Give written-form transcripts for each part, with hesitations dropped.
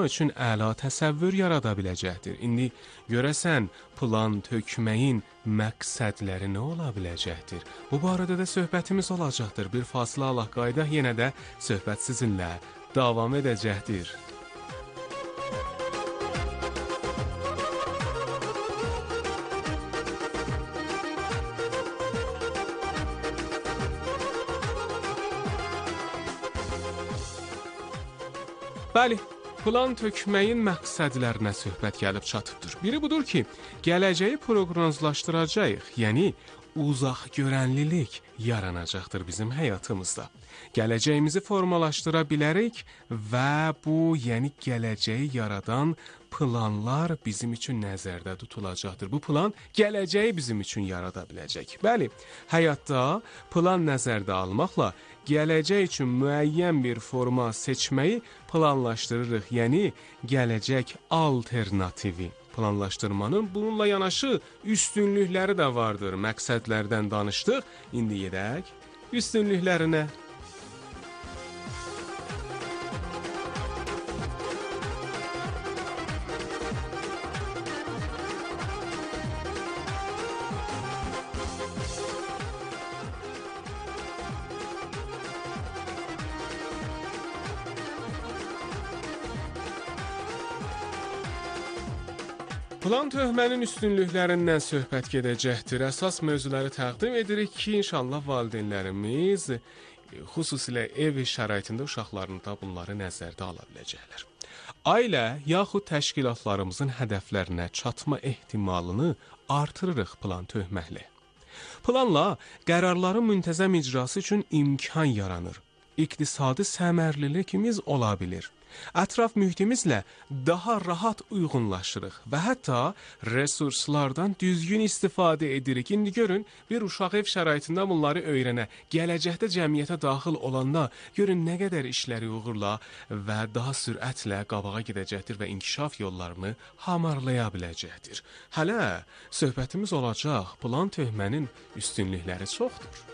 planlaşdırmaq üçün əla təsəvvür yarada biləcəkdir. İndi görəsən plan tökməyin məqsədləri nə ola biləcəkdir? Bu barədə də söhbətimiz olacaqdır. Bir fasilə alaq, qayıdaq, yenə də söhbət sizinlə davam edəcəkdir. Bəli, plan tökməyin məqsədlərinə söhbət gəlib çatıbdır. Biri budur ki, gələcəyi proqnozlaşdıracağıq, yəni uzaq görənlilik yaranacaqdır bizim həyatımızda. Gələcəyimizi formalaşdıra bilərik və bu, yəni gələcəyi yaradan planlar bizim üçün nəzərdə tutulacaqdır. Bu plan gələcəyi bizim üçün yarada biləcək. Bəli, həyatda plan nəzərdə almaqla gələcək üçün müəyyən bir forma seçməyi planlaşdırırıq, yəni gələcək alternativi. Planlaşdırmanın bununla yanaşı üstünlükləri də vardır. Məqsədlərdən danışdıq, indi gedək üstünlüklərinə. Plan töhmənin üstünlüklərindən söhbət gedəcəkdir. Əsas mövzuları təqdim edirik ki, inşallah valideynlərimiz xüsusilə ev şəraitində uşaqlarında bunları nəzərdə ala biləcəklər. Ailə yaxud təşkilatlarımızın hədəflərinə çatma ehtimalını artırırıq plan töhməklə. Planla qərarların müntəzəm icrası üçün imkan yaranır. İqtisadi səmərlilikimiz ola bilir. Ətraf mühitimizlə daha rahat uyğunlaşırıq və hətta resurslardan düzgün istifadə edirik. İndi görün, bir uşaq ev şəraitində bunları öyrənə, gələcəkdə cəmiyyətə daxil olanda görün nə qədər işləri uğurla və daha sürətlə qabağa gedəcəkdir və inkişaf yollarını hamarlaya biləcəkdir. Hələ söhbətimiz olacaq, plan töhmənin üstünlükləri çoxdur.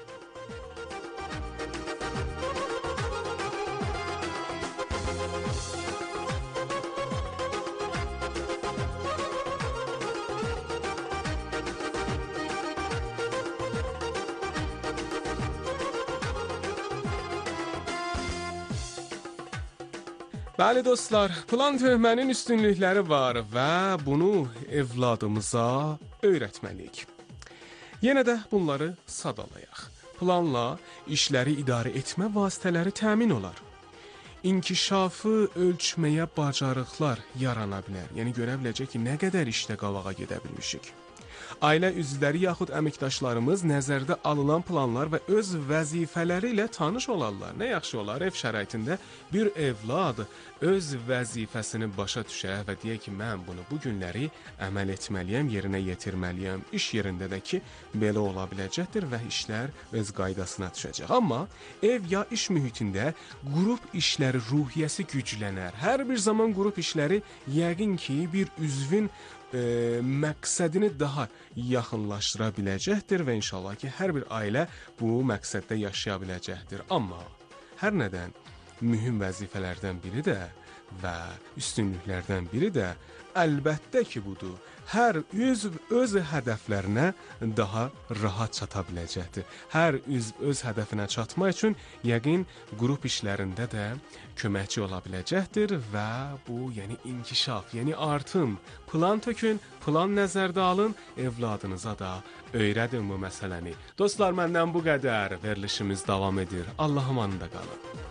Bəli dostlar, plan töhmənin üstünlükləri var və bunu evladımıza öyrətməliyik. Yenə də bunları sadalayaq. Planla işləri idarə etmə vasitələri təmin olar. İnkişafı ölçməyə bacarıqlar yarana bilər. Yəni görə biləcək ki, nə qədər işdə qabağa gedə bilmişik. Ailə üzvləri yaxud əməkdaşlarımız nəzərdə alınan planlar və öz vəzifələri ilə tanış olarlar. Nə yaxşı olar, ev şəraitində bir evlad öz vəzifəsini başa düşə və deyə ki, mən bunu bu günləri əməl etməliyəm, yerinə yetirməliyəm. İş yerində də ki, belə ola biləcəkdir və işlər öz qaydasına düşəcək. Amma ev ya iş mühitində qrup işləri ruhiyyəsi güclənər. Hər bir zaman qrup işləri yəqin ki, bir üzvün məqsədini daha yaxınlaşdıra biləcəkdir və inşallah ki, hər bir ailə bu məqsəddə yaşaya biləcəkdir. Amma hər nədən mühüm vəzifələrdən biri də və üstünlüklərdən biri də əlbəttə ki, budur. Hər üzv öz hədəflərinə daha rahat çata biləcəkdir. Hər üzv öz hədəfinə çatmaq üçün yəqin qrup işlərində də köməkçi ola biləcəkdir və bu, yəni inkişaf, yəni artım. Plan tökün, plan nəzərdə alın, evladınıza da öyrədin bu məsələni. Dostlar, məndən bu qədər. Verilişimiz davam edir. Allah'a emanında qalın.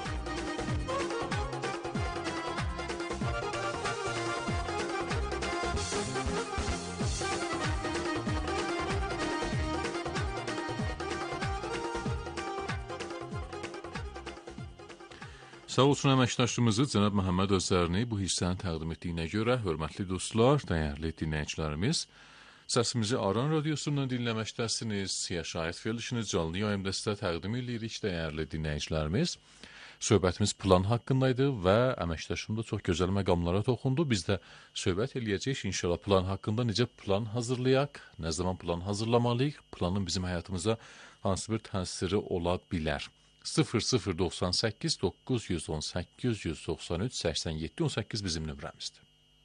Sağ olsun əməkdaşımızı Cənab Məhəmməd Özərini bu hissəni təqdim etdiyinə görə, hörmətli dostlar, dəyərli dinləyicilərimiz, səsimizi Aran Radiosundan dinləməkdəsiniz. Yaşayət verilişini canlı yayımda təqdim edirik, dəyərli dinləyicilərimiz. Söhbətimiz plan haqqındaydı və əməkdaşım da çox gözəl məqamlara toxundu. Biz də söhbət eləyəcəyik inşallah plan haqqında, necə plan hazırlayaq, nə zaman plan hazırlamalıyıq, planın bizim həyatımıza hansı bir təsiri ola bilər. 0098 918 193 87 18 bizim nömrəmizdir.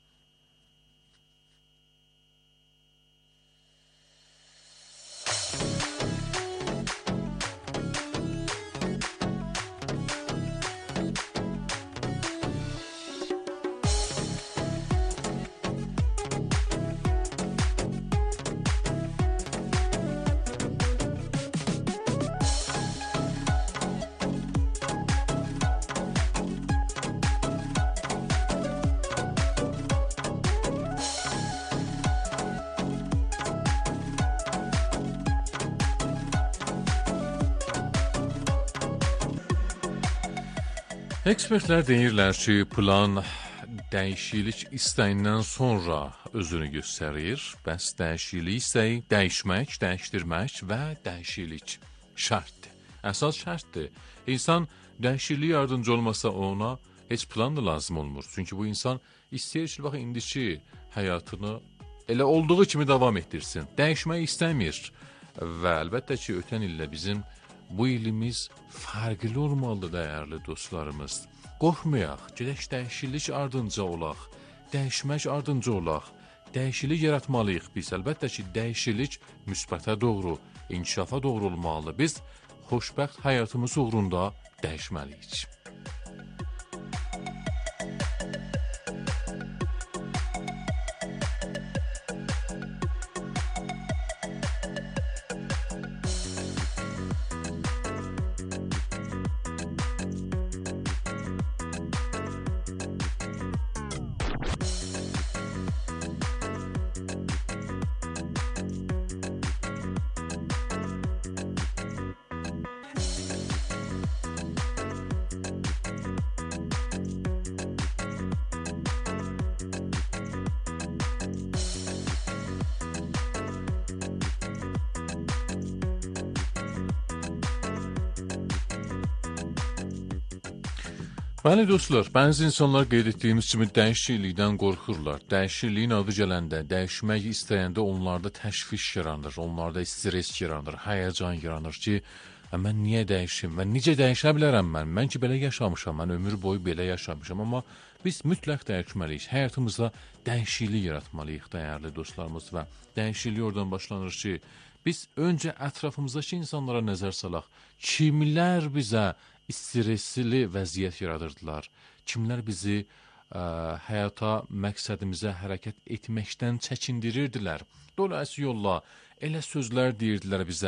Ekspertlər deyirlər ki, plan dəyişiklik istəyindən sonra özünü göstərir. Bəs dəyişiklik istəyi dəyişmək, dəyişdirmək və dəyişiklik şərtdir. Əsas şərtdir. İnsan dəyişikliyə yardımcı olmasa ona heç plan da lazım olmur. Çünki bu insan istəyir ki, bax, indiki həyatını elə olduğu kimi davam etdirsin. Dəyişmək istəmir. Və əlbəttə ki, ötən illə bizim bu ilimiz fərqli olmalıdır, dəyərli dostlarımız. Qorxmayaq, gedək dəyişiklik ardınca olaq, dəyişmək ardınca olaq, dəyişiklik yaratmalıyıq biz. Əlbəttə ki, dəyişiklik müsbətə doğru, inkişafa doğru olmalıdır. Biz xoşbəxt həyatımız uğrunda dəyişməliyik. Bəli dostlar, bəzi insanlar qeyd etdiyimiz kimi dəyişiklikdən qorxurlar. Dəyişikliyin adı gələndə, dəyişmək istəyəndə onlarda təşviş yaranır, onlarda stres yaranır, həyəcan yaranır ki, mən niyə dəyişim, mən necə dəyişə bilərəm mən ki, belə yaşamışam, mən ömür boyu belə yaşamışam, amma biz mütləq dəyişməliyik, həyatımızda dəyişiklik yaratmalıyıq, dəyərli dostlarımız və dəyişiklik oradan başlanır ki, biz öncə ətrafımızdakı insanlara nəzər salaq, kimlər bizə stresli vəziyyət yaradırdılar. Kimlər bizi həyata, məqsədimizə hərəkət etməkdən çəkindirirdilər. Dolayısıyla yolla elə sözlər deyirdilər bizə,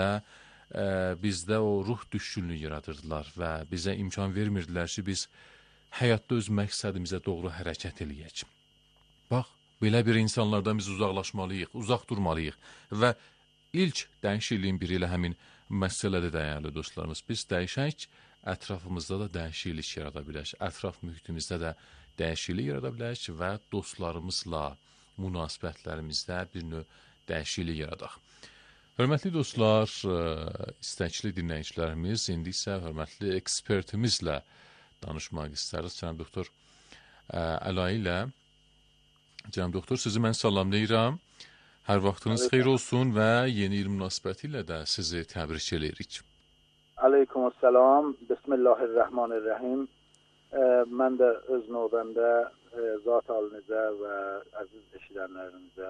bizdə o ruh düşkünlüyü yaradırdılar və bizə imkan vermirdilər ki, biz həyatda öz məqsədimizə doğru hərəkət eləyək. Bax, belə bir insanlardan biz uzaqlaşmalıyıq, uzaq durmalıyıq və ilk dəyişikliyin biri ilə həmin məsələdir, dəyərli dostlarımız. Biz dəyişək, ətrafımızda da dəyişiklik yarada bilək, ətraf mühitimizdə də dəyişiklik yarada bilək və dostlarımızla münasibətlərimizdə bir növ dəyişiklik yaradaq. Hörmətli dostlar, istəkli dinləyicilərimiz, indi isə hörmətli ekspertimizlə danışmaq istəriz. Cənab doktor Əlayi ilə. Cənab doktor, sizi mən salamlayıram. Hər vaxtınız xeyir olsun və yeni il münasibəti ilə də sizi təbrik edirik. Aleykümselam. Bismillahirrahmanirrahim. Mən də öz növbəmdə zat halınıza və əziz eşidənlərimizə,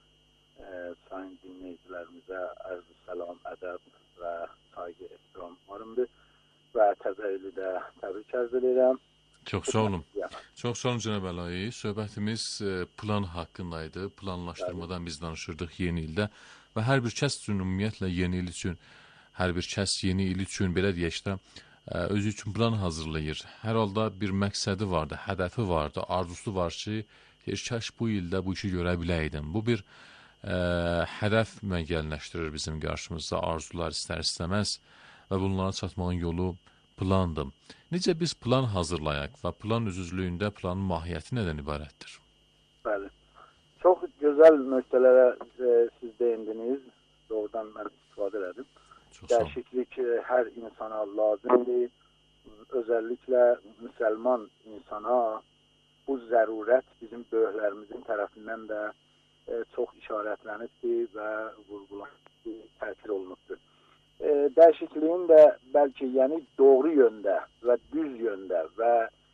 sayın dinləyicilərimizə ərz-i salam, ədəb və sayğı ehtiramlarımdır və təzə ili də təbrik ərz edirəm. Çox sağ olun. Çox sağ olun Cənab Əlayi. Söhbətimiz plan haqqındaydı. Planlaşdırmadan biz danışırdıq yeni ildə və hər bir kəs üçün ümumiyyətlə yeni il üçün, hər bir kəs yeni il üçün belə deyək də özü üçün plan hazırlayır. Hər halda bir məqsədi vardı, hədəfi vardı, arzusu var ki, kaş bu ildə bu işi görə biləydim. Bu bir hədəf müəyyənləşdirir bizim qarşımızda, arzular istər-istəməz və bunlara çatmağın yolu plandır. Necə biz plan hazırlayaq və plan üzüzlüyündə planın mahiyyəti nədən ibarətdir? Bəli. Çox gözəl nöqtələrə siz deyindiniz. Doğrudan mən istifadə edim. Dəyişiklik hər insana lazımdır. Özəlliklə müsəlman insana bu zərurət bizim böyüklərimizin tərəfindən də çox işarətlənibdir və vurgulanıbdır, təkid olunubdur. dəyişikliyin də bəlkə yəni doğru yöndə və düz yöndə və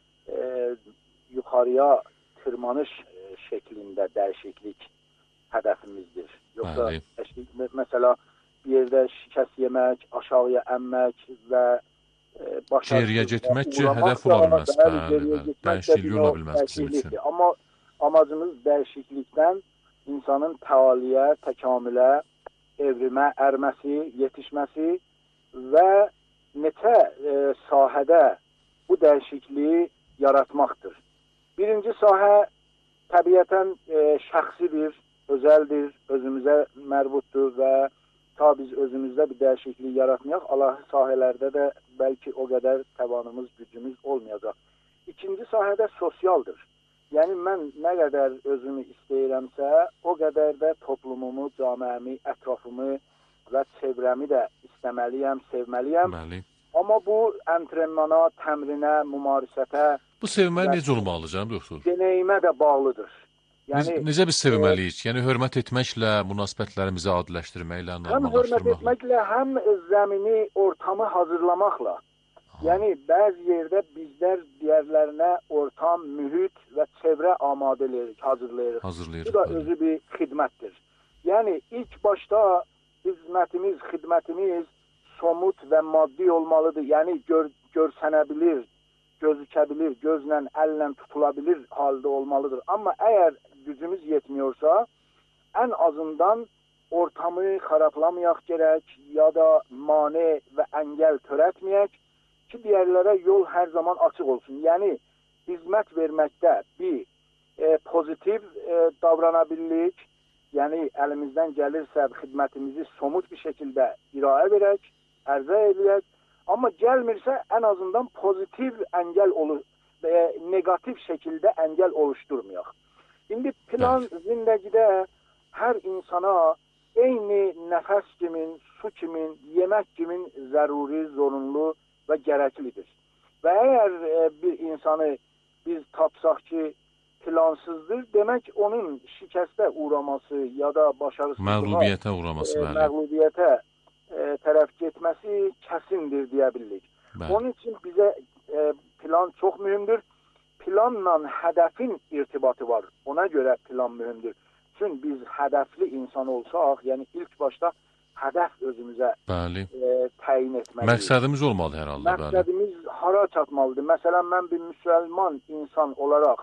yuxarıya tırmanış şəklində dəyişiklik hədəfimizdir. Yoxsa məsələ bir yerdə şikəst yemək, aşağıya ənmək və geriyə getmək ki, hədəf ola bilməz. Dəyişiklik ola bilməz bizim üçün. Amma amacımız dəyişiklikdən insanın təaliyə, təkamülə, evrimə, ərməsi, yetişməsi və neçə sahədə bu dəyişikliyi yaratmaqdır. Birinci sahə təbiətən şəxsidir, özəldir, özümüzə mərbutdur və ta biz özümüzdə bir dəyişiklik yaratmayaq, Allahı sahələrdə də bəlkə o qədər təvanımız, gücümüz olmayacaq. İkinci sahədə sosialdır. Yəni, mən nə qədər özümü istəyirəmsə, o qədər də toplumumu, camiəmi, ətrafımı və çevrəmi də istəməliyəm, sevməliyəm. Bəli. Amma bu antrenmana, təmrinə, mümarisətə... Bu sevmək necə olmalı canım, doktor? Deneyimə də bağlıdır. Yəni, necə biz sevməliyik? Yəni, hörmət etməklə, münasibətlərimizi adiləşdirməklə, normallaşdırmaqla. Həm hörmət etməklə, həm zəmini, ortamı hazırlamaqla. Yəni, bəzi yerdə bizlər digərlərinə ortam, mühit və çevrə amadələri hazırlayırıq. Bu da özü bir xidmətdir. Yəni, ilk başda hizmətimiz, xidmətimiz somut və maddi olmalıdır. Yəni, görsənə bilir, gözükə bilir, gözlə, əllə tutula bilir halda olmalıdır. Amma əgər gücümüz yetmiyorsa, ən azından ortamı xarablamayaq gərək ya da mane və əngəl törətməyək ki, digərlərə yol hər zaman açıq olsun. Yəni, hizmət verməkdə bir pozitiv davranabilirik, yəni əlimizdən gəlirsə xidmətimizi somut bir şəkildə irayə verək, ərzə edək, amma gəlmirsə ən azından pozitiv əngəl və negativ şəkildə əngəl oluşturmayaq. İndi plan zindəgidə hər insana eyni nəfəs kimin, su kimin, yemək kimin zəruri, zorunlu və gərəklidir. Və əgər bir insanı biz tapsaq ki, plansızdır, demək onun şikəstə uğraması ya da başarısızlığa, məğlubiyyətə uğraması, məğlubiyyətə tərəf getməsi kəsindir deyə bilirik. Onun üçün bizə plan çox mühümdür. Planla hədəfin irtibatı var. Ona görə plan mühümdür. Çünki biz hədəfli insan olsaq, yəni ilk başda hədəf özümüzə təyin etməliyik. Məqsədimiz olmalı hər halda. Məqsədimiz hara çatmalıdır? Məsələn, mən bir müsəlman insan olaraq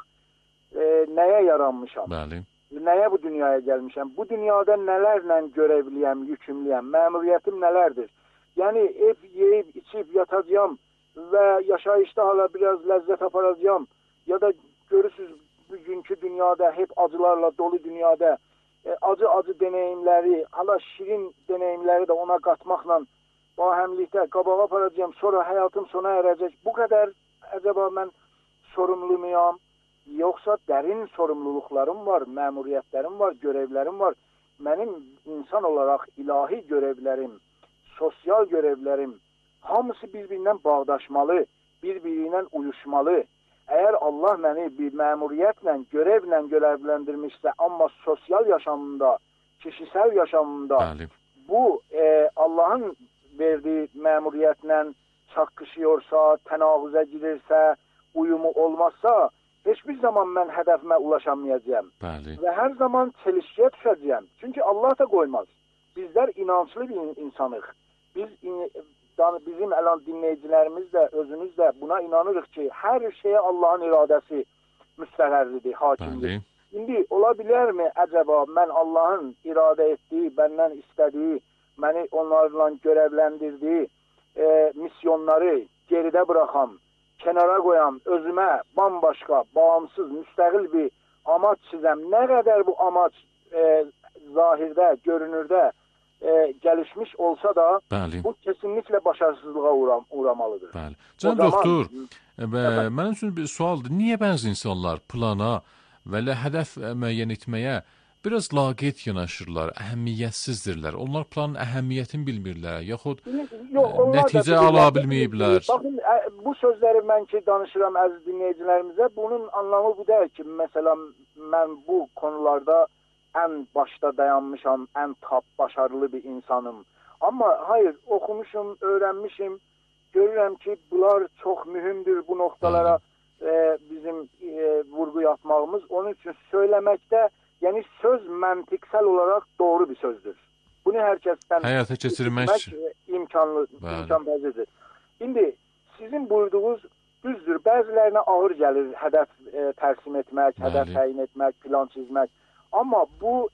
nəyə yaranmışam? Bəli. Nəyə bu dünyaya gəlmişəm? Bu dünyada nələrlə görevliyəm, yükümlüyəm? Məmuriyyətim nələrdir? Yəni, ev yeyib, içib, yatacağım və yaşayışda hala biraz ləzzət aparacağım. Ya da görürsünüz, bugünkü dünyada, hep acılarla dolu dünyada acı-acı deneyimləri, hala şirin deneyimləri də ona qatmaqla bahəmlikdə qabağa aparacağım, sonra həyatım sona erəcək. Bu qədər acaba mən sorumlu muyam? Yoxsa dərin sorumluluqlarım var, məmuriyyətlərim var, görevlərim var. Mənim insan olaraq ilahi görevlərim, sosial görevlərim hamısı bir-birindən bağdaşmalı, bir-birindən uyuşmalı. Əgər Allah məni bir məmuriyyətlə, görevlə görevləndirmişsə, amma sosial yaşamında, kişisel yaşamında bu Allah'ın verdiği məmuriyyətlə çaqqışıyorsa, tənavüzə girirsə, uyumu olmazsa, hiçbir zaman mən hədəfimə ulaşamayacağım. Və hər zaman çelişkiyə düşəcəyəm. Çünki Allah da qoymaz. Bizlər inanclı bir insanıq. Bizim əlan dinləyicilərimiz də, özümüz də buna inanırıq ki, hər şeyə Allahın iradəsi müstəqərlidir, hakimdir. İndi ola bilərmi əcəba mən Allahın iradə etdiyi, bəndən istədiyi, məni onlarla görevləndirdiyi misyonları geridə bıraxam, kənara qoyam, özümə bambaşqa, bağımsız, müstəqil bir amaç çizəm. Nə qədər bu amaç zahirdə, görünürdə gəlişmiş olsa da, bu kesinlikle başarısızlığa uğramalıdır. Can doktor, mənim üçün bir sualdır. Niyə bəzi insanlar plana və ya hədəf müəyyən etməyə biraz laqeyd yanaşırlar, əhəmiyyətsizdirlər? Onlar planın əhəmiyyətini bilmirlər, yaxud nəticə ala bilməyiblər. Baxın, bu sözləri mən ki danışıram əziz dinləyicilərimizə, bunun anlamı bu deyil ki, məsələn, mən bu konularda ən başda dayanmışam, ən başarılı bir insanım. Amma hayır, oxumuşum, öyrənmişim, görürəm ki, bunlar çox mühümdür bu noktalara bizim vurgu yapmağımız. Onun üçün söyləməkdə, yəni söz məntiqsel olaraq doğru bir sözdür. Bunu hər kəsdən həyata keçirmək imkanpəzirdir. İndi sizin buyurduğunuz düzdür, bəzilərinə ağır gəlir hədəf tərsim etmək, hədəf təyin etmək, plan çizmək. Amma bu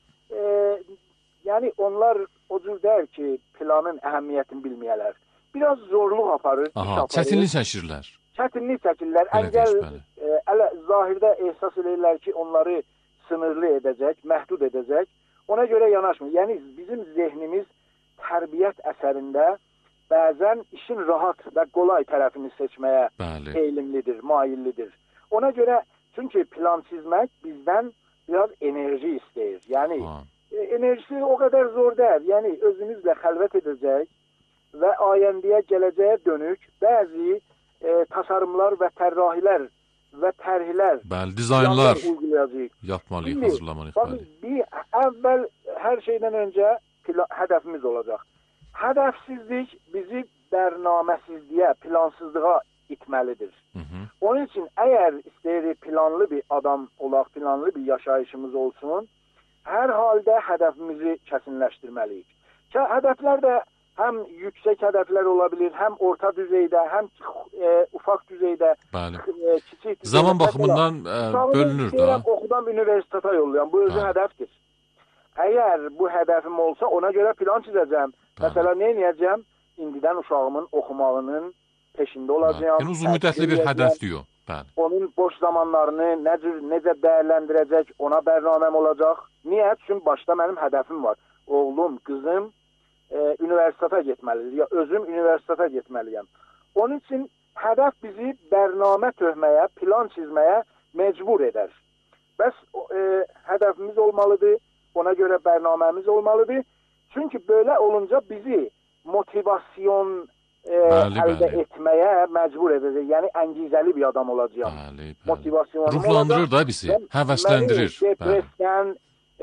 yəni onlar o cür deyil ki, planın əhəmiyyətini bilməyələr. Biraz zorluq aparır, iş aparır. Çətinlik çəkirlər. Çətinlik çəkirlər. Əgər zahirdə ehsas edirlər ki, onları sınırlı edəcək, məhdud edəcək. Ona görə yanaşmır. Yəni bizim zehnimiz tərbiyyət əsərində bəzən işin rahat və qolay tərəfini seçməyə eğilimlidir, maillidir. Ona görə, çünki plan çizmək bizdən biraz enerji istəyir. Yəni enerjisi o qədər zor deyil. Yəni özünüzlə xəlvət edəcək və ayəndəyə, gələcəyə dönük bəzi tasarımlar və tərrahilər və tərhlər, dizaynlar yapmalıyıq, hazırlamalıyıq. Bir əvvəl hər şeydən öncə hədəfimiz olacaq. Hədəfsizlik bizi bərnaməsizliyə, plansızlığa itməlidir. Onun üçün əgər istəyirik planlı bir adam olaq, planlı bir yaşayışımız olsun, hər halda hədəfimizi kəsinləşdirməliyik. Hədəflər də həm yüksək hədəflər ola bilir, həm orta düzeydə, həm ufaq düzeydə, kiçik düzeydə. Zaman baxımından bölünür da. Oxudan universiteta yollayan, bu özü hədəfdir. Əgər bu hədəfim olsa, ona görə plan çizəcəm. Məsələn, nə edəcəm? İndidən uşağımın oxumağının peşində olacağım. Yəni uzun müddətli bir hədəf diyor. Onun boş zamanlarını necə dəyərləndirəcək, ona bərnaməm olacaq. Niyə? Çünki başda mənim hədəfim var. Oğlum, qızım universiteta getməlidir, ya özüm universiteta getməliyəm. Onun üçün hədəf bizi bərnamə töhməyə, plan çizməyə məcbur edər. Bəs hədəfimiz olmalıdır, ona görə bərnaməmiz olmalıdır. Çünki belə olunca bizi motivasyon əldə etməyə məcbur edəcək. Yəni əngizəli bir adam olacağım. Motivasyonum ruhlandırır da bizi, həvəsləndirir. Depresdən,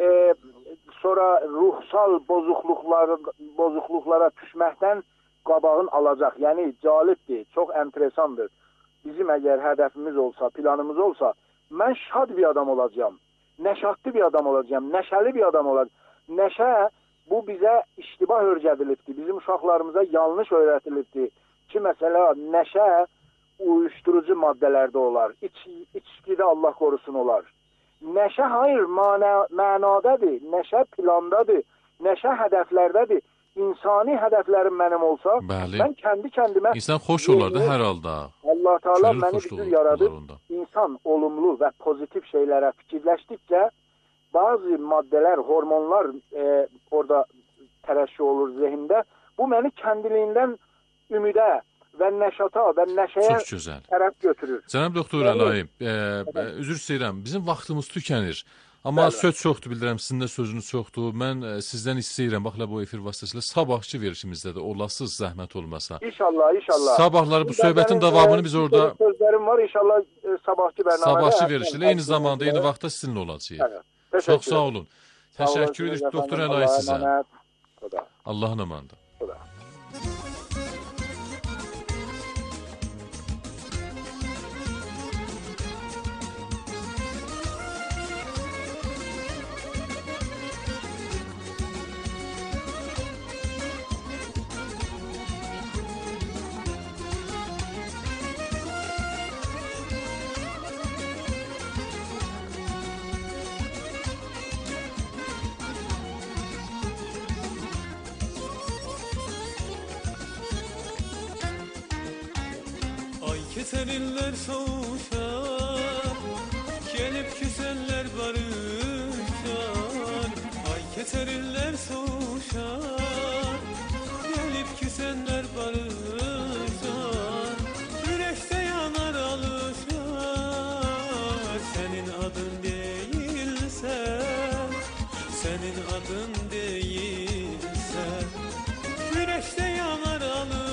sonra ruhsal bozuqluqlara düşməkdən qabağın alacaq. Yəni cəlibdir, çox enteresandır. Bizim əgər hədəfimiz olsa, planımız olsa, mən şad bir adam olacağım. Nəşatlı bir adam olacağım, nəşəli bir adam olacağım. Nəşə bu bizə iştibah öyrədilibdir. Bizim uşaqlarımıza yanlış öyrədilibdir ki, məsələ nəşə uyuşturucu maddələrdə olar, içkidə Allah qorusun olar. Nəşə hayır, mənadadır, nəşə plandadır, nəşə hədəflərdədir. İnsani hədəflərim mənim olsa, mən kəndi kəndimə... İnsan xoş olar da hər halda. Allah Teala məni bir yaradıb, insan olumlu və pozitiv şeylərə fikirləşdikcə, bazı maddələr, hormonlar orada tərəşşi olur zehində. Bu məni kəndiliyindən ümidə və nəşata və nəşəyə tərəf götürür. Cənab doktor Əlayi, üzr istəyirəm, bizim vaxtımız tükənir. Amma söz çoxdur, bildirəm, sizin də sözünüz çoxdur. Mən sizdən istəyirəm, baxla bu efir vasitəsilə sabahçı verişimizdə də olasınız, zəhmət olmasa. İnşallah, inşallah. Sabahları bu söhbətin davamını biz orada... Sözlərim var, inşallah sabahçı bərnamədə... Sabahçı verişdə, eyni zamanda, eyni vaxtda sizinlə olacaq. Çox sağ olun. Təşəkkür edir doktor Əlayi sizə. Allahın amanında. Keseriller soğuşar, gelip küsenler barışar. Ay keseriller soğuşar, gelip küsenler barışar. Yürekte yanar alışar, senin adın değilse, senin adın değilse. Yürekte yanar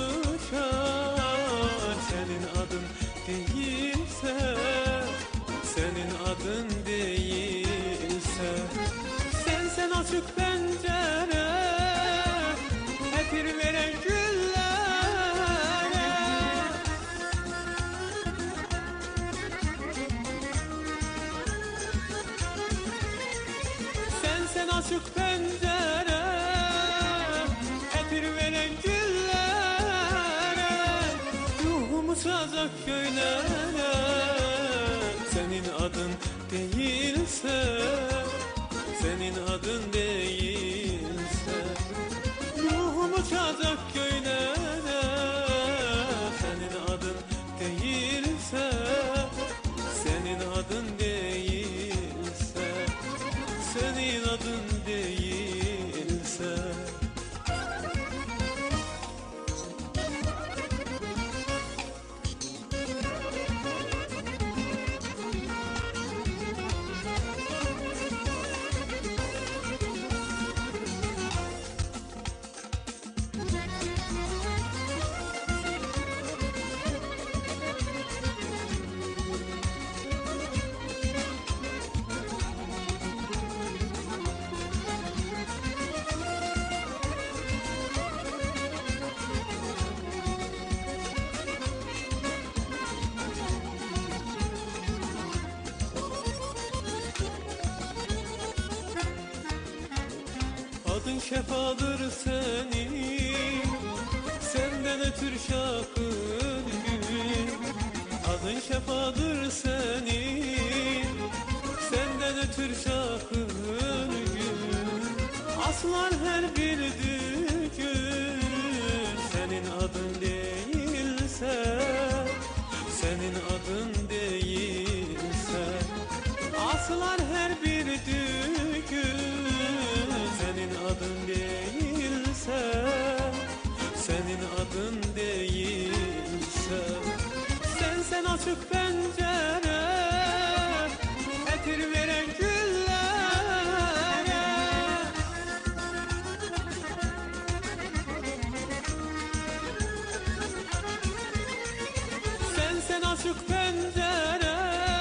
alışar, senin adın değilse, senin adın değilse. Sen açık pencere, hep bir açık pencere, etir veren güllere, ruhum uçacak göylere. Senin adın değilse, senin adın değilse, ruhum uçacak göylere. Senin adın değilse, senin adın değilse, senin adın değilse. Adın şefadır senin, senden ötür şakır gün. Adın şefadır senin, senden ötür şakır gün. Aslan her bir gün, senin adın değilse, senin adın değilse. Aslan her bir gün, senin adın değilse, senin adın değilse. Sen açık pencere, etir veren güllere. Sen açık pencere,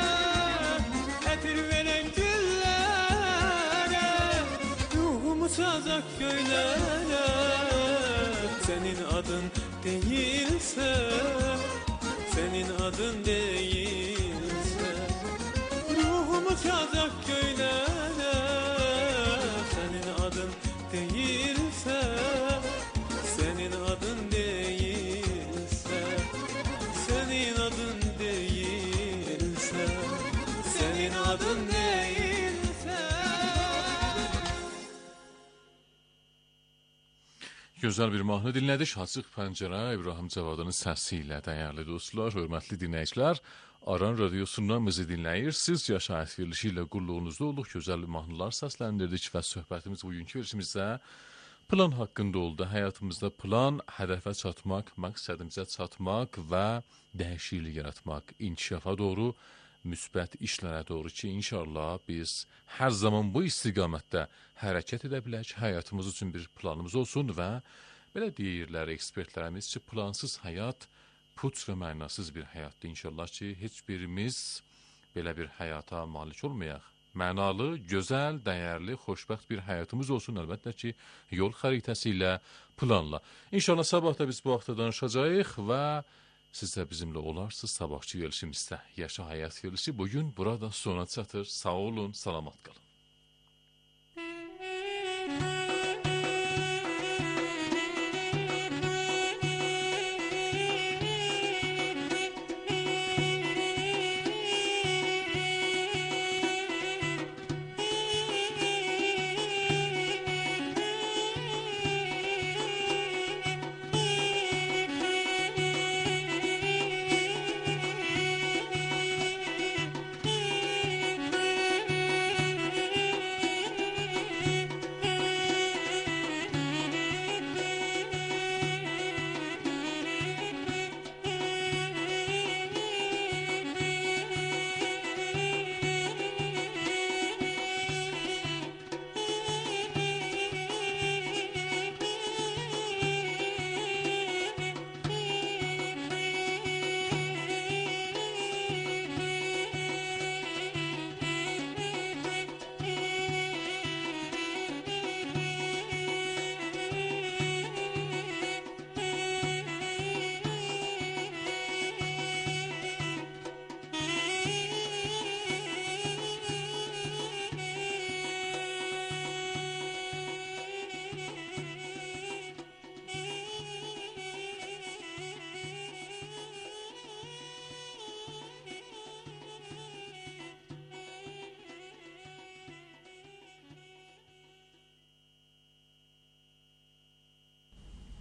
etir veren güllere, ruhum uçacak göylere. Senin adın değilse, senin adın değilse, ruhum uçacak göylere. Senin adın değilse, senin adın değilse, senin adın değilse, senin adın değilse. Gözəl bir mahnı dinlədik. Açıq Pəncərə İbrahim Cavadının səsi ilə, dəyərli dostlar, hörmətli dinləyicilər. Aran radiosundan bizi dinləyirsiniz. Yaşayış verilişi ilə qulluğunuzda olduq. Gözəl mahnılar səsləndirdik və söhbətimiz bugünkü verilişimizdə plan haqqında oldu. Həyatımızda plan, hədəfə çatmaq, məqsədimizə çatmaq və dəyişiklik yaratmaq, inkişafa doğru, müsbət işlərə doğru ki, inşallah biz hər zaman bu istiqamətdə hərəkət edə bilək, həyatımız üçün bir planımız olsun və belə deyirlər ekspertlərimiz ki, plansız həyat puç və mənasız bir həyatdır. İnşallah ki, heç birimiz belə bir həyata malik olmayaq. Mənalı, gözəl, dəyərli, xoşbəxt bir həyatımız olsun. Əlbəttə ki, yol xəritəsi ilə, planla. İnşallah sabah da biz bu haqda danışacağıq və siz də bizimlə olarsınız sabahçı verilişimizdə. Yaşa Həyat verilişi bugün burada sona çatır. Sağ olun, salamat qalın.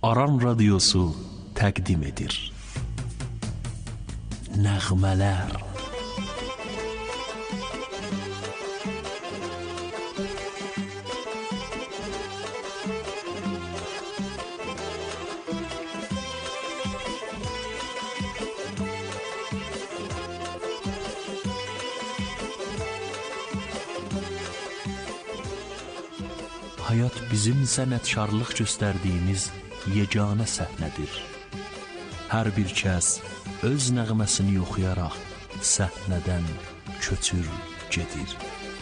Aran Radyosu təqdim edir. Nəğmələr. Hayat bizim sənətkarlıq göstərdiyimiz yeganə səhnədir. Hər bir kəs öz nəğməsini oxuyaraq səhnədən köçür gedir.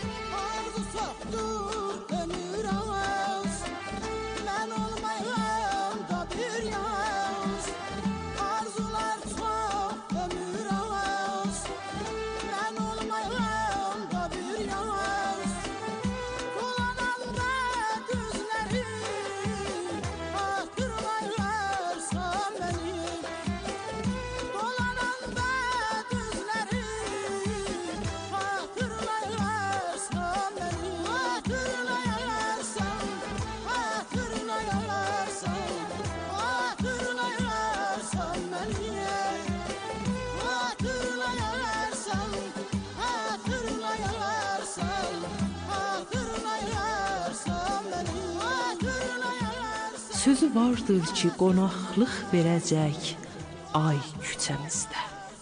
Sözü vardır ki, qonaqlıq verəcək ay küçəmizdə.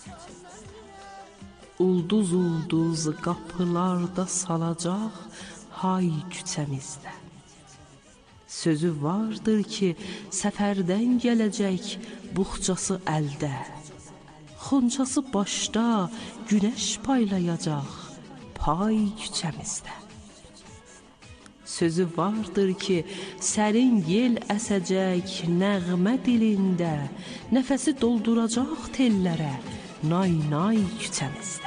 Ulduz qapılarda salacaq hay küçəmizdə. Sözü vardır ki, səfərdən gələcək buxçası əldə. Xonçası başda günəş paylayacaq pay küçəmizdə. Sözü vardır ki, sərin yel əsəcək nəğmə dilində, nəfəsi dolduracaq tellərə nay küçəmizdə.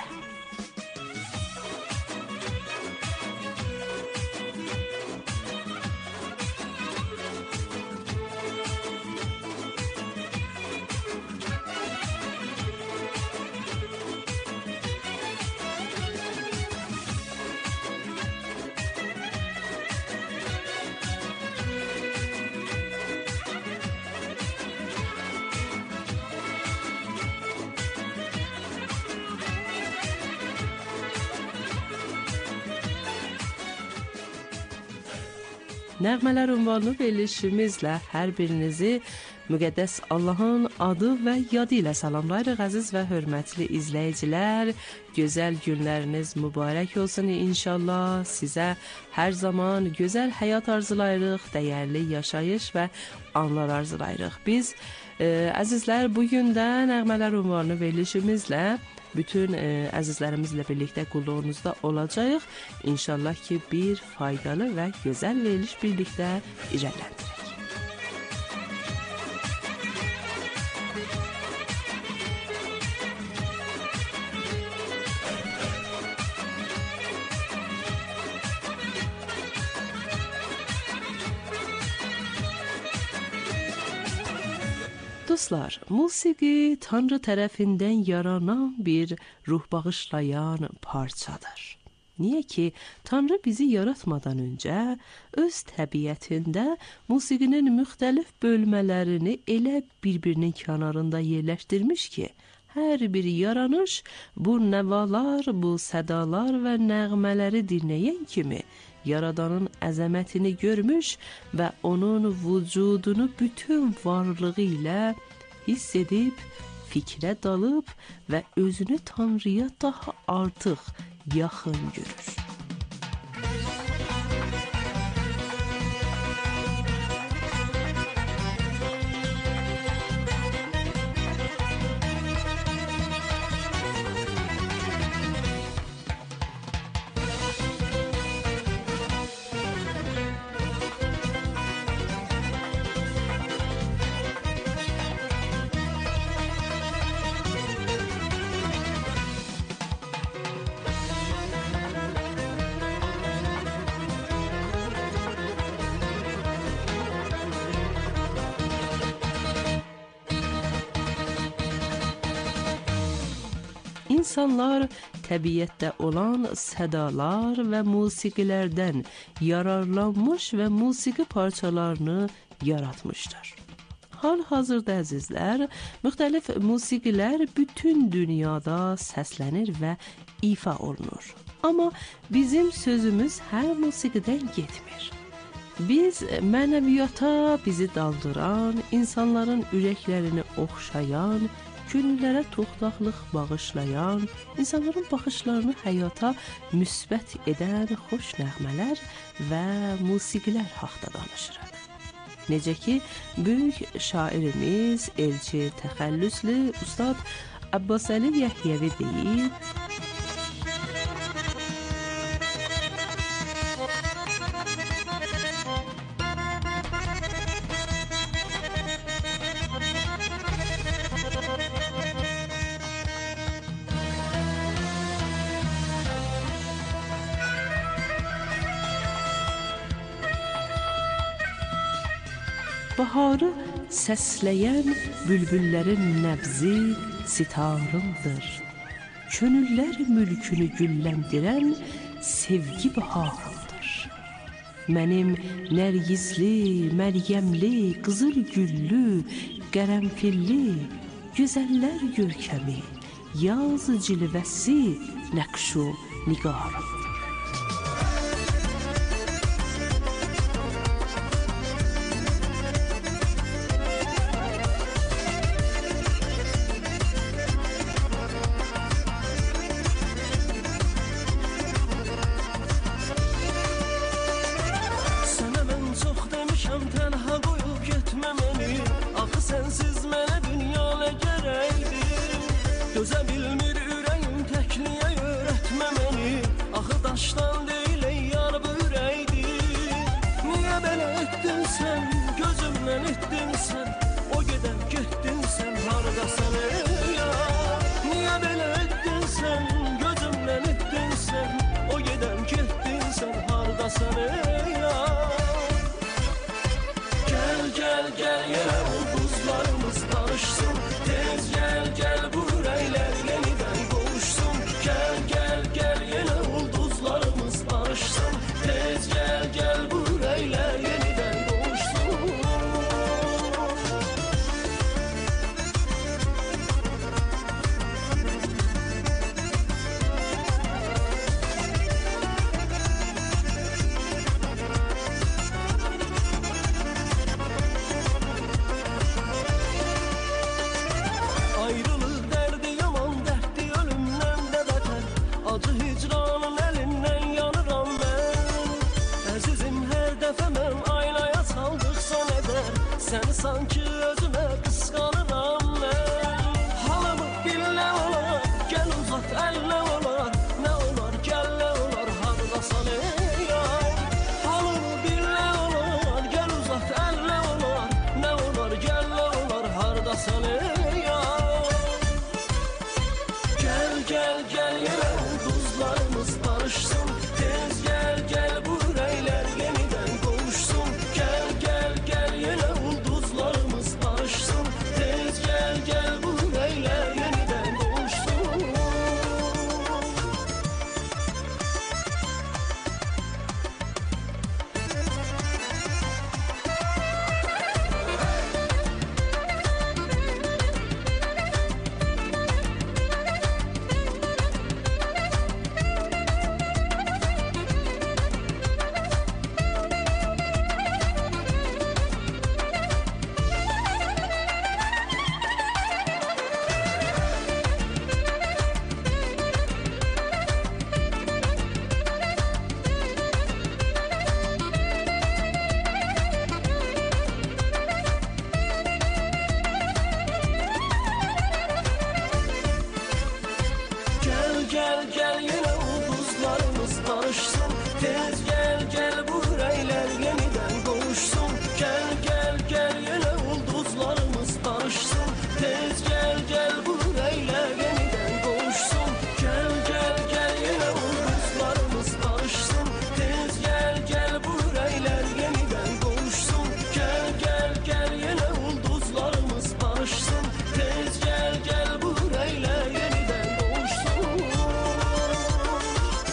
Nəğmələr ünvanlı verilişimizlə hər birinizi müqəddəs Allahın adı və yadı ilə salamlayırıq, əziz və hörmətli izləyicilər. Gözəl günləriniz mübarək olsun inşallah. Sizə hər zaman gözəl həyat arzulayırıq, dəyərli yaşayış və anlar arzulayırıq. Biz, əzizlər, bugün də Nəğmələr ünvanlı verilişimizlə bütün əzizlərimizlə birlikdə qulluğunuzda olacağıq. İnşallah ki, bir faydalı və gözəl veriliş birlikdə irəliləndirək. Dostlar, musiqi Tanrı tərəfindən yaranan bir ruh bağışlayan parçadır. Niyə ki, Tanrı bizi yaratmadan öncə öz təbiətində musiqinin müxtəlif bölmələrini elə bir-birinin kənarında yerləşdirmiş ki, hər bir yaranış bu nəvalar, bu sədalar və nəğmələri dinləyən kimi Yaradanın əzəmətini görmüş və onun vücudunu bütün varlığı ilə hiss edib, fikrə dalıb və özünü Tanrıya daha artıq yaxın görür. İnsanlar təbiətdə olan sədalar və musiqilərdən yararlanmış və musiqi parçalarını yaratmışdır. hal-hazırda əzizlər, müxtəlif musiqilər bütün dünyada səslənir və ifa olunur. Amma bizim sözümüz hər musiqidən getmir. Biz mənəviyyata bizi daldıran, insanların ürəklərini oxşayan, könüllərə toxtaqlıq bağışlayan, insanların baxışlarını həyata müsbət edən xoş nəğmələr və musiqilər haqqında danışırıq. Necə ki, böyük şairimiz, elçi, təxəllüslü Ustad Abbasəli Yəhyəvi deyir: Baharı səsləyən bülbüllərin nəbzi sitarımdır. Könüllər mülkünü gülləndirən sevgi baharımdır. Mənim nərgizli, məryəmli, qızıl güllü, qərənfilli, gözəllər görkəmi, yaz cilvəsi, nəqşu nigarımdır.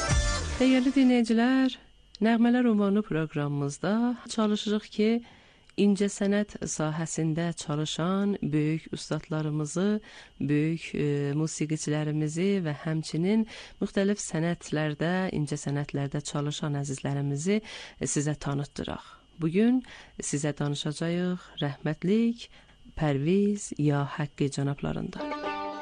Dəyərli dinləyicilər, Nəğmələr Ünvanlı proqramımızda çalışırıq ki, incəsənət sahəsində çalışan böyük ustadlarımızı, böyük musiqiçilərimizi və həmçinin müxtəlif sənətlərdə, incəsənətlərdə çalışan əzizlərimizi sizə tanıtdıraq. Bugün sizə danışacağıq rəhmətlik Pərviz Ya Haqqi cənablarından.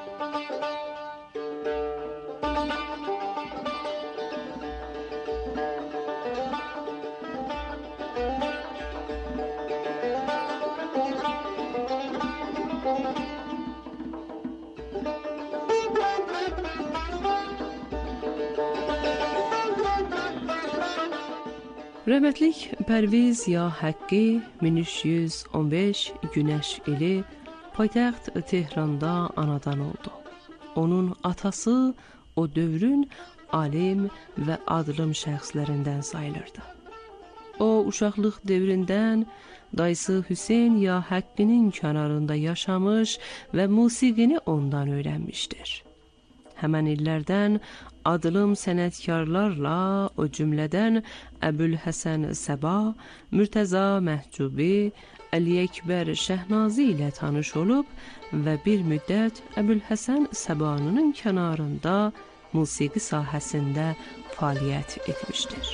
Rəhmətlik Pərviz Ya Haqqi 1315 Günəş ili paytaxt Tehranda anadan oldu. Onun atası o dövrün alim və adlım şəxslərindən sayılırdı. O uşaqlıq dövründən dayısı Hüseyn Ya Haqqinin kənarında yaşamış və musiqini ondan öyrənmişdir. Həmən illərdən adlım sənətkarlarla, o cümlədən Əbülhəsən Səba, Mürtəza Məhcubi, Əli Əkbər Şəhnazi ilə tanış olub və bir müddət Əbülhəsən Səbanın kənarında musiqi sahəsində fəaliyyət etmişdir.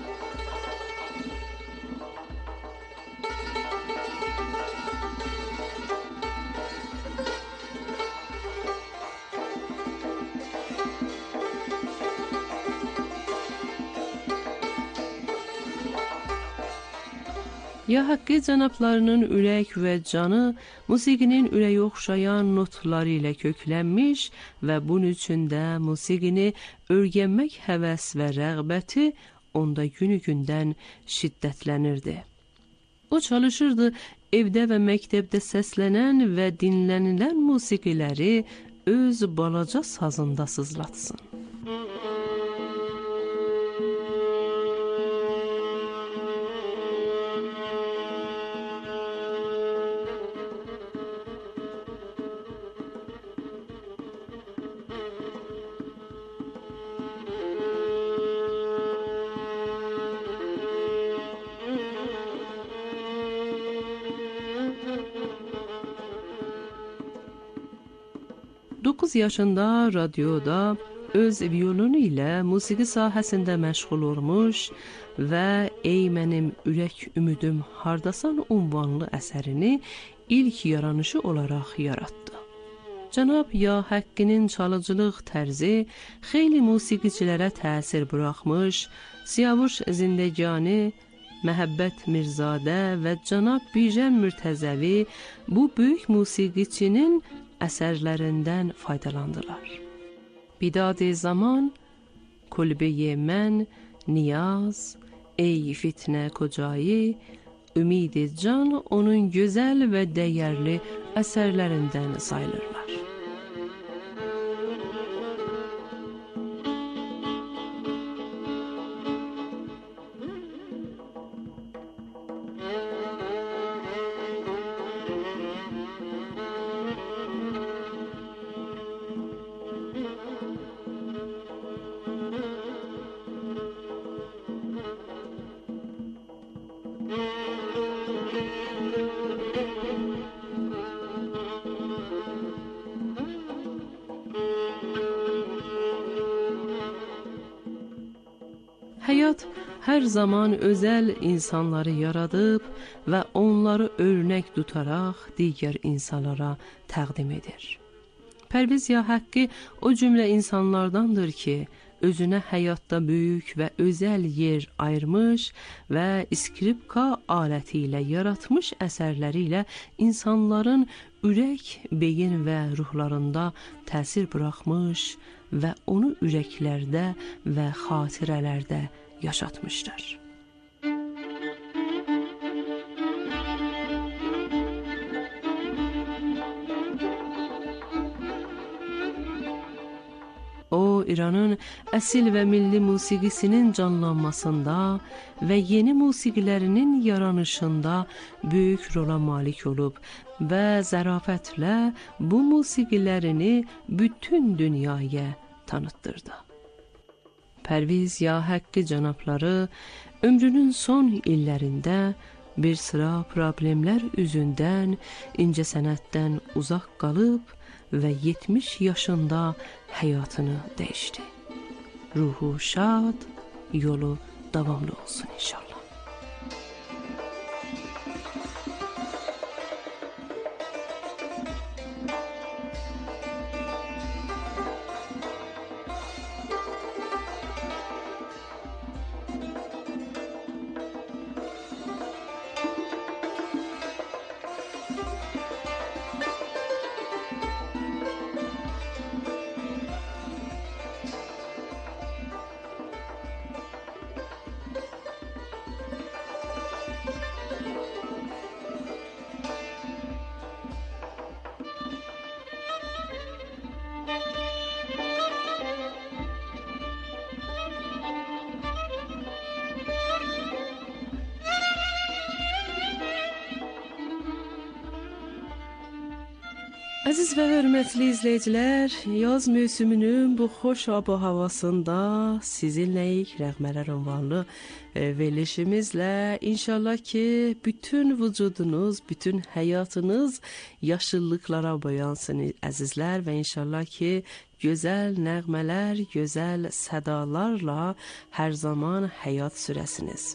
Ya Haqqi cənablarının ürək və canı musiqinin ürəyə oxşayan notları ilə köklənmiş və bunun üçün də musiqini öyrənmək həvəs və rəğbəti onda günü-gündən şiddətlənirdi. O çalışırdı evdə və məktəbdə səslənən və dinlənilən musiqiləri öz balaca sazında sızlatsın. Yaşında radioda öz violonu ilə musiqi sahəsində məşğul olmuş və Ey mənim ürək ümidim hardasan unvanlı əsərini ilk yaranışı olaraq yaratdı. Cənab Ya Haqqinin çalıcılıq tərzi xeyli musiqiçilərə təsir buraxmış, Siyavuş Zindegani, Məhəbbət Mirzadə və Cənab Bijən Mürtəzəvi bu böyük musiqiçinin əsərlərindən faydalandılar. Bidad-i zaman, Kulbe-i mən, Niyaz, Ey fitnə kocayı, Ümid-i can onun gözəl və dəyərli əsərlərindən sayılırlar. Həyat hər zaman özəl insanları yaradıb və onları örnək tutaraq digər insanlara təqdim edir. Pərviz Ya Haqqi o cümlə insanlardandır ki, özünə həyatda böyük və özəl yer ayırmış və skripka aləti ilə yaratmış əsərləri ilə insanların ürək, beyin və ruhlarında təsir buraxmış və onu ürəklərdə və xatirələrdə yaşatmışdır. O, İranın əsil və milli musiqisinin canlanmasında və yeni musiqilərinin yaranışında böyük rola malik olub və zərafətlə bu musiqilərini bütün dünyaya tanıtdırdı. Pərviz Ya Haqqi cənabları ömrünün son illərində bir sıra problemlər üzündən incəsənətdən uzaq qalıb və 70 yaşında həyatını dəyişdi. Ruhu şad, yolu davamlı olsun inşallah. Əziz və hörmətli izləyicilər, yaz mövsümünün bu xoş ab-havasında sizinləyik Nəğmələr ünvanlı verilişimizlə. İnşallah ki, bütün vücudunuz, bütün həyatınız yaşıllıqlara boyansın əzizlər və inşallah ki, gözəl nəğmələr, gözəl sədalarla hər zaman həyat sürəsiniz.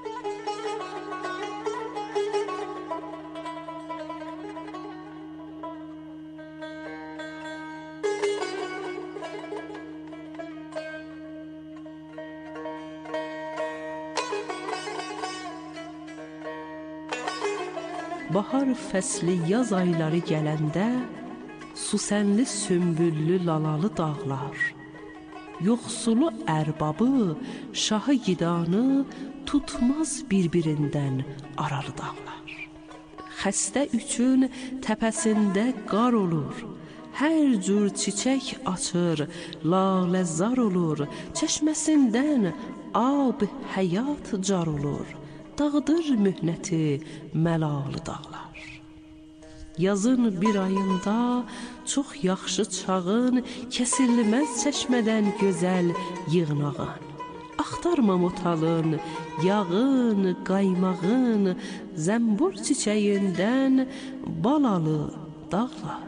Bahar fəsli yaz ayları gələndə Susənli sümbüllü lalalı dağlar, yoxsulu ərbabı, şahı gidanı tutmaz bir-birindən aralı dağlar. Xəstə üçün təpəsində qar olur, hər cür çiçək açır, laləzar olur, çəşməsindən ab həyat car olur. Dağdır mühnəti məlalı dağlar. Yazın bir ayında çox yaxşı çağın, kəsilməz çəşmədən gözəl yığnağın. Axtarma motalın, yağın, qaymağın, zəmbur çiçəyindən balalı dağlar.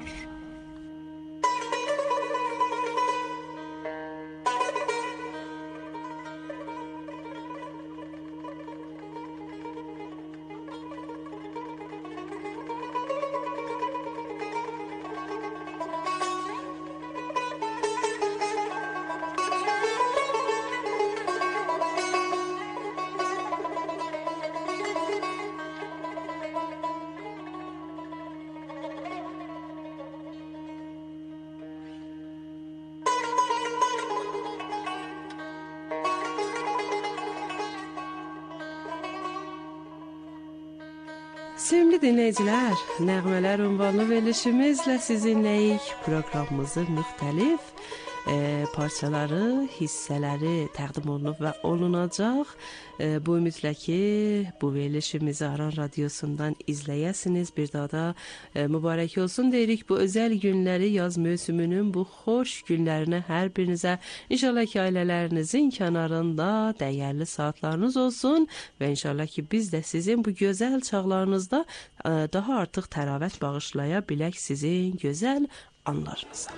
Sevimli dinləyicilər, Nəğmələr ünvanlı verilişimizlə sizinləyik. Proqramımızın müxtəlif parçaları, hissələri təqdim olunub və olunacaq. Bu ümidlə ki, bu verilişimizi Aran Radiosundan izləyəsiniz. Bir daha da mübarək olsun deyirik bu özəl günləri, yaz mövsümünün bu xoş günlərinə hər birinizə. İnşallah ki, ailələrinizin kənarında dəyərli saatlarınız olsun və inşallah ki, biz də sizin bu gözəl çağlarınızda daha artıq təravət bağışlaya bilək sizin gözəl anlarınıza.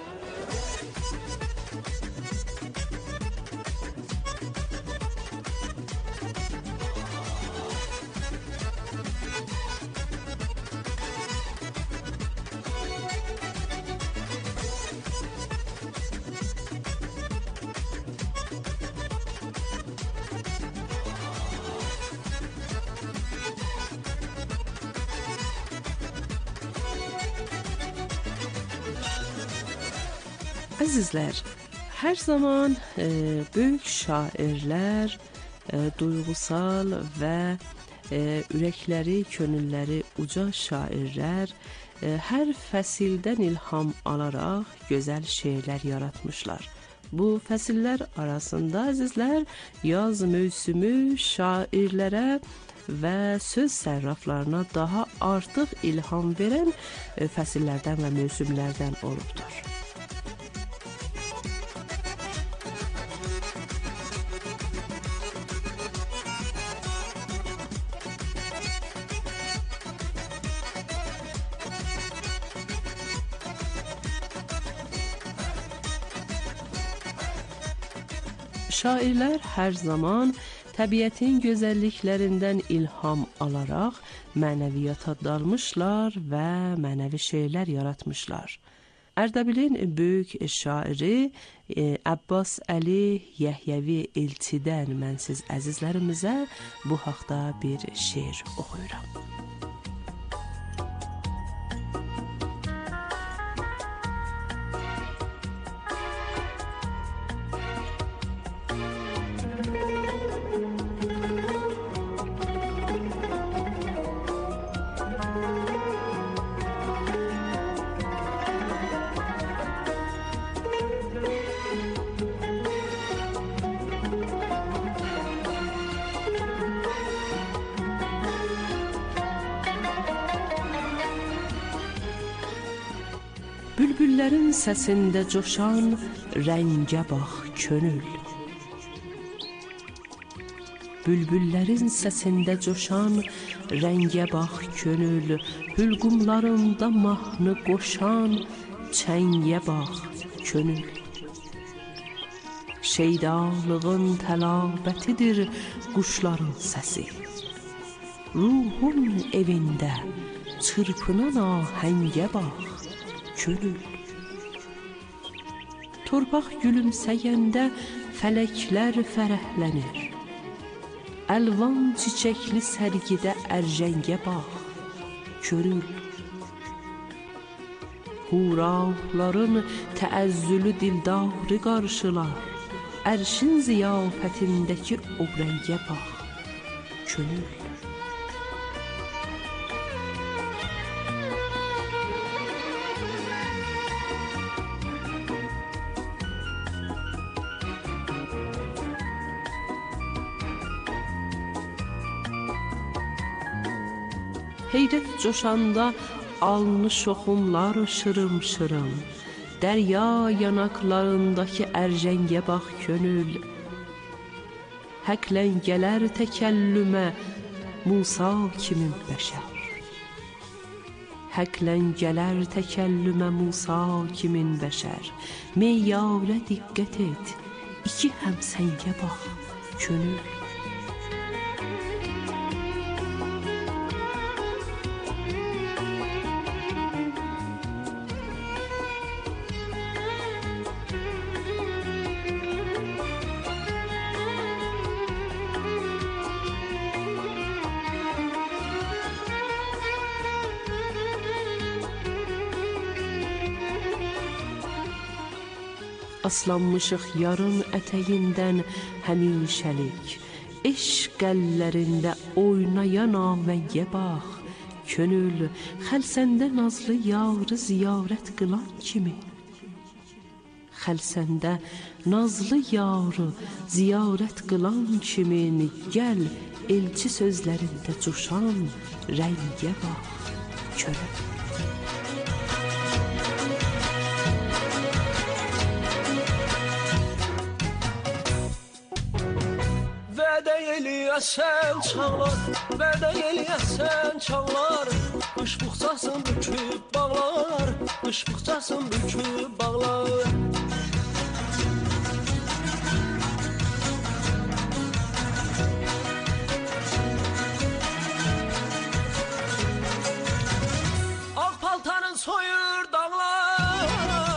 Əzizlər, hər zaman böyük şairlər, duygusal və ürəkləri, könülləri uca şairlər hər fəsildən ilham alaraq gözəl şeirlər yaratmışlar. Bu fəsillər arasında əzizlər, yaz mövsümü şairlərə və söz sərraflarına daha artıq ilham verən fəsillərdən və mövsümlərdən olubdur. Şairlər hər zaman təbiətin gözəlliklərindən ilham alaraq mənəviyyata dalmışlar və mənəvi şeirlər yaratmışlar. Ərdəbilin böyük şairi Abbas Əli Yəhyəvi Elçidən mən siz əzizlərimizə bu haqda bir şeir oxuyuram. Bülbüllərin səsində coşan rəngə bax könül. Bülbüllərin səsində coşan rəngə bax könül, hülqumlarında mahnı qoşan çəngə bax könül. Şeydalığın tələbətidir quşların səsi. Ruhun evində çırpınan ahəngə bax könül. Torpaq gülümsəyəndə fələklər fərəhlənir. Əlvan çiçəkli sərgidə ərcəngə bax könül. Hurafların təəzzülü dildarı qarşılar. Ərşin ziyafətindəki o rəngə bax könül. Heyrət coşanda alnı şoxumlar şırım-şırım. Dərya yanaqlarındakı ərcəngə bax könül. Həqləngələr təkəllümə Musa kimin bəşər. Həqləngələr təkəllümə Musa kimin bəşər. Meyyalə diqqət et, iki həmsəngə bax könül. Aslanmışıq yarın ətəyindən həmişəlik. Eşq əllərində oynayan avəngə bax könül. Xəlsəndə nazlı yarı ziyarət qılan kimi. Xəlsəndə nazlı yarı ziyarət qılan kimin. Gəl elçi sözlərində coşan rəngə bax könül. Eləyəsən çağlar, vədə eləyəsən çağlar. Qış buxcasın büküb bağlar, qış buxcasın büküb bağlar. Ağ paltarın soyur dağlar.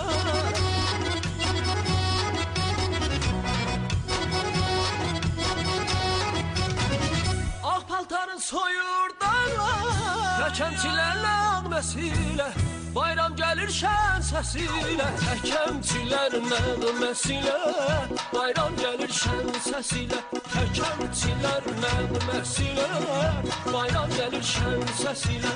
Soyur dağlar, təkəmçilər nəğməsilə, bayram gəlir şən səsilə. Təkəmçilər nəğməsilə, bayram gəlir şən səsilə. Təkəmçilər nəğməsilə, bayram gəlir şən səsilə.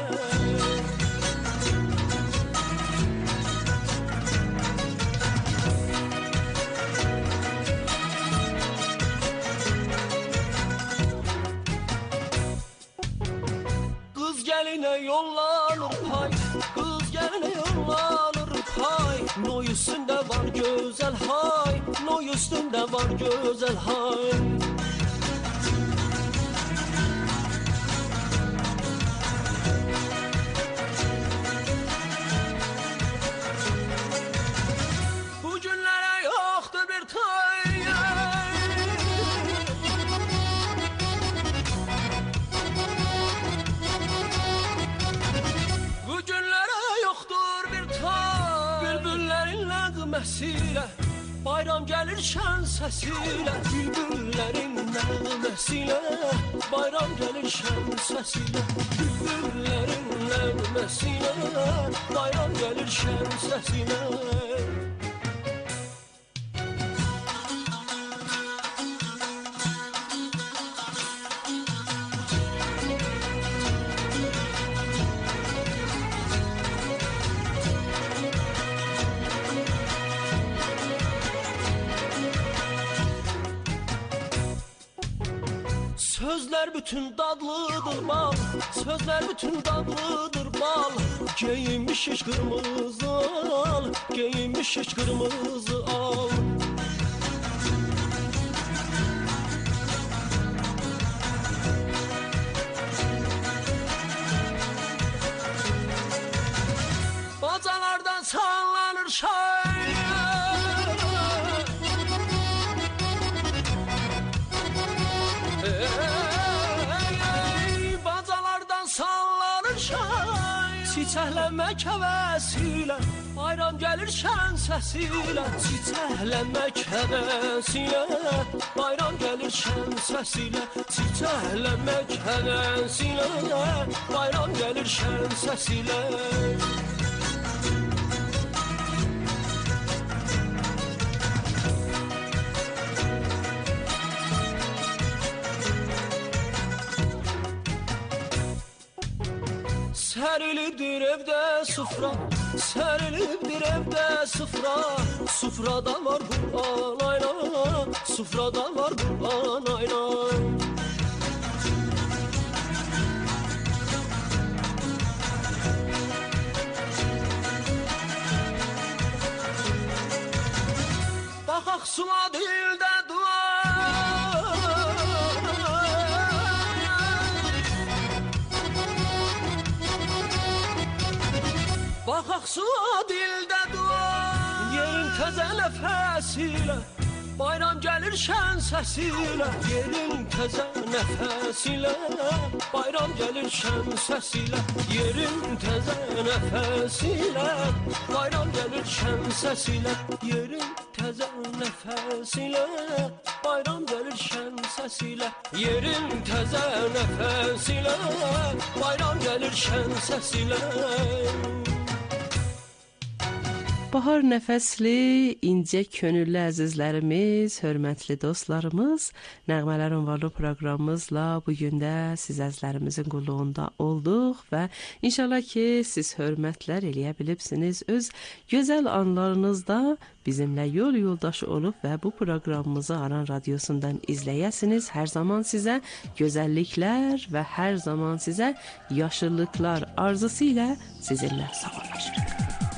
Gəlinə yollanır pay, qız gəlinə yollanır pay. Noy üstündə var gözəl hay, noy üstündə var gözəl hay. Bu günlərə yoxdur bir tay. nəğməsilə bayram gəlir şən səsilə bülbüllərin nəğməsilə bayram gəlir şən səsilə bülbüllərin nəğməsilə bayram gəlir şən səsilə Sözler bütün dadlıdır bal, sözler bütün dadlıdır bal. Giyinmiş hiç kırmızı al, giyinmiş hiç kırmızı al. Bacalardan sallanır şair. Çiçəklənmək həvəsilə bayram gəlir şən səsilə çiçəklənmək həvəsilə bayram gəlir şən səsilə çiçəklənmək həvəsilə bayram gəlir şən səsilə Sərilibdir evdə sufra, sərilibdir evdə sufra. Sufrada var Qur'an ayna, sufrada var Qur'an ayna. Baxaq sula dildə dua. Baxaq sula dildə dua. Yerin təzə nəfəsilə bayram gəlir şən səsilə yerin təzə nəfəsilə bayram gəlir şən səsilə yerin təzə nəfəsilə bayram gəlir şən səsilə yerin təzə nəfəsilə bayram gəlir şən səsilə yerin təzə nəfəsilə bayram gəlir şən səsilə. Bahar nəfəsli, incə könüllü əzizlərimiz, hörmətli dostlarımız, Nəğmələr ünvanlı proqramımızla bugün də siz əzizlərimizin qulluğunda olduq və inşallah ki, siz hörmətlər eləyə bilibsiniz. Öz gözəl anlarınızda bizimlə yol yoldaşı olub və bu proqramımızı Aran Radiosundan izləyəsiniz. Hər zaman sizə gözəlliklər və hər zaman sizə yaşıllıqlar arzusu ilə sizinlə sağollaşırıq.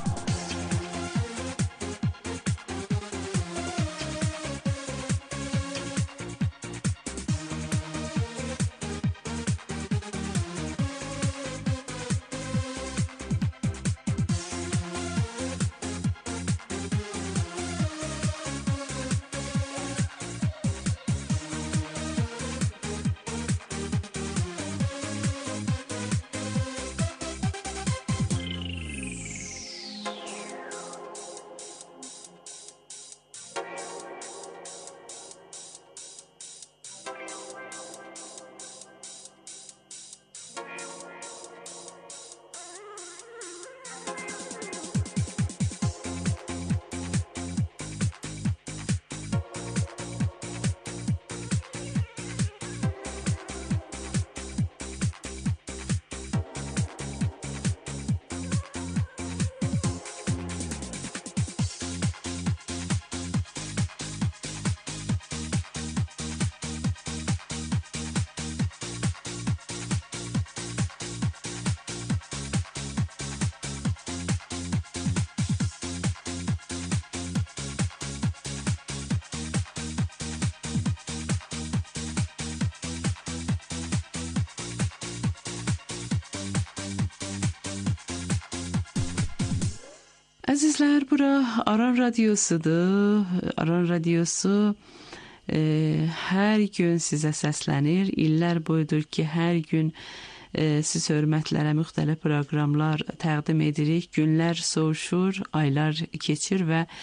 Əzizlər, bura Aran Radiosudur. Aran Radiosu hər gün sizə səslənir. İllər boyudur ki, hər gün siz hörmətlərə müxtəlif proqramlar təqdim edirik. Günlər soğuşur, aylar keçir və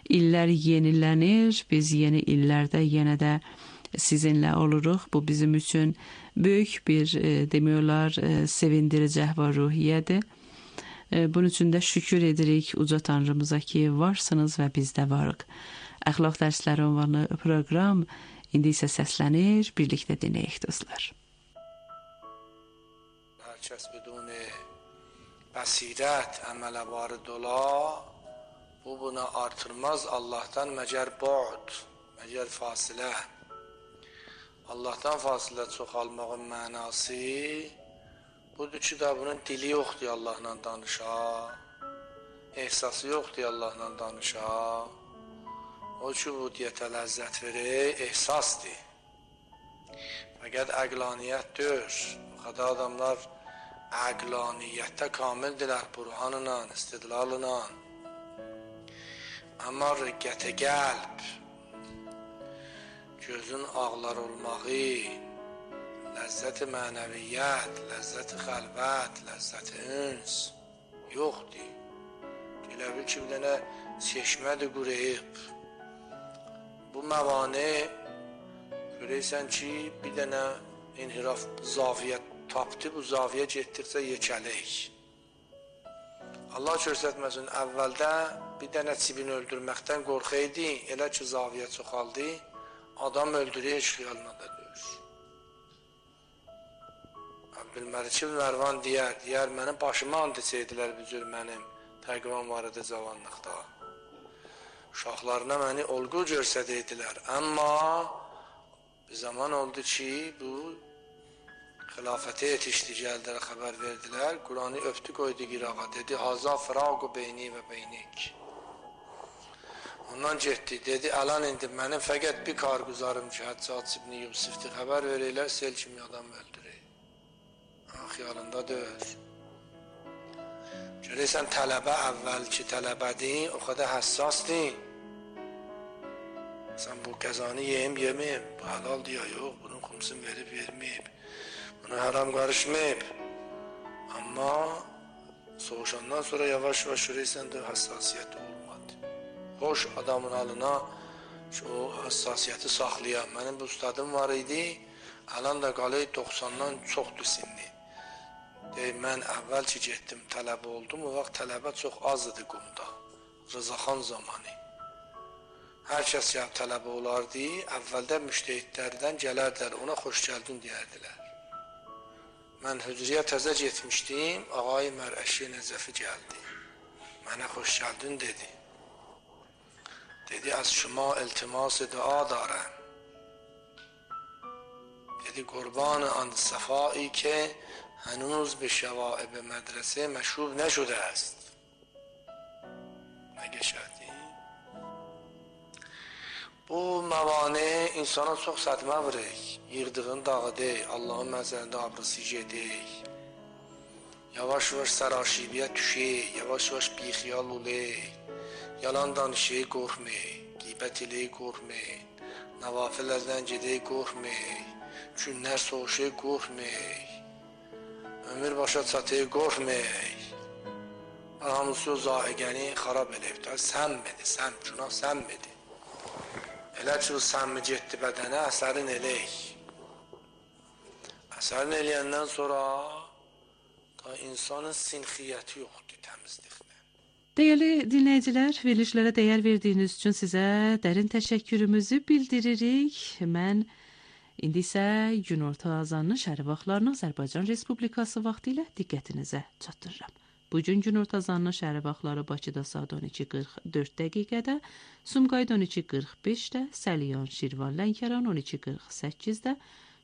illər yenilənir. Biz yeni illərdə yenə də sizinlə oluruq. Bu bizim üçün böyük bir demək olar sevindirici əhval-ruhiyyədir. Bunun üçün də şükür edirik uca Tanrımıza ki, varsınız və biz də varıq. Əxlaq dərsləri ünvanlı proqram indi isə səslənir. Birlikdə dinləyək dostlar. هرچس بدون basiret əmələ varid ola, bu buna artırmaz Allah'tan məgər bu'd, məgər fasilə. Allah'tan fasilə çoxalmağın mənası budur ki, da bunun dili yoxdur Allah'la danışa, ehsası yoxdur Allah'la danışa. O ki, ubudiyyətə ləzzət verir, ehsasdır. Fəqət əqlaniyyətdir. O qədər adamlar əqlaniyyətdə kamildirlər, burhanla, istidlalına. Amma rəqqətə qəlb, gözün ağlar olmağı, ləzzət-i mənəviyyət, ləzzət-i xəlvət, ləzzət-i üns yoxdur. Elə bil ki, bir dənə çeşmədir quruyub. Bu məvane görəysən ki, bir dənə inhiraf zaviyə tapdı, bu zaviyə getdirsə yekələk. Allah göstərməsin, əvvəldə bir dənə cibini öldürməkdən qorxaydı, elə ki zaviyə çoxaldı, adam öldürüyor, heç xiyalına da döyür. Bilməli ki, Mərvan deyər, mənim başıma and içəydilər bu cür mənim təqvan var idi cavanlıqda. Uşaqlarına məni olğu görsədəydilər, amma bir zaman oldu ki, bu xilafətə yetişdi, gəldilər, xəbər verdilər, Quranı öptü qoydu qirağa, dedi, haza firaqu beyni və beynik. Ondan getdi, dedi, əlan indi mənim fəqət bir karguzarım ki, Həccac ibn Yusifdir, xəbər verirlər, sel kimi adam öldürür. Xiyalında döyür. Görəysən, tələbə əvvəlki tələbədir, o qədər həssasdır. Sən bu qəzanı yeməyim, bu halal deyə yox, bunun xumsun verib verməyib, buna haram qarışmayıb. Amma soğuşandan sonra yavaş-yavaş görəysən də həssasiyyəti olmadı. Xoş adamın halına o həssasiyyəti saxlayan. Mənim bu ustadım var idi, əlan da qalay 90-dan çoxdur sinni. Deyir, mən əvvəl ki getdim, tələbə oldum, o vaxt tələbə çox az idi qumda, Rızaxan zamanı. Hər kəs ya tələbə olardı, əvvəldə müştəhidlərdən gələrdilər, ona xoş gəldin deyərdilər. Mən hücriyə təzə getmişdim, ağay Mərəşi Nəcəfi gəldi. Mənə xoş gəldin dedi. Dedi, az şuma iltimas-ı dua darəm. Dedi, qurban-ı and-səfai ki, hənuz به شوائب مدرسه مشروب نشده است. مگه شدی؟ Bu məvane insana çox sədmə vurur. Yığdığın dağıdır, Allahın məzərində abrısı gedir. Yavaş-yavaş sərəşibiyə düşür, yavaş-yavaş bixiyal olur. Yalan danışır, qorxmur. Qeybət eləyir, qorxmur. Nəvafillərdən gedir, qorxmur. Günlər soğuşur, qorxmur. Ömür başa çatır, qorxmur. Hamısı o zahigəni xarab edibdir. Sənmədi, günah sənmədi. Elə ki, o sənmi getdi bədənə, əsərin eləyik. Əsərin eləyəndən sonra da insanın sinxiyyəti yoxdur, təmizliklə. Dəyərli dinləyicilər, verilişlərə dəyər verdiyiniz üçün sizə dərin təşəkkürümüzü bildiririk. Mən indi isə günorta azanını şəhər vaxtlarını Azərbaycan Respublikası vaxtı ilə diqqətinizə çatdırıram. Bugün günorta azanını şəhər vaxtları Bakıda saat 12:44 dəqiqədə, Sumqayıt 12:45-də, Səliyan, Şirvan, Lənkəran 12:48-də,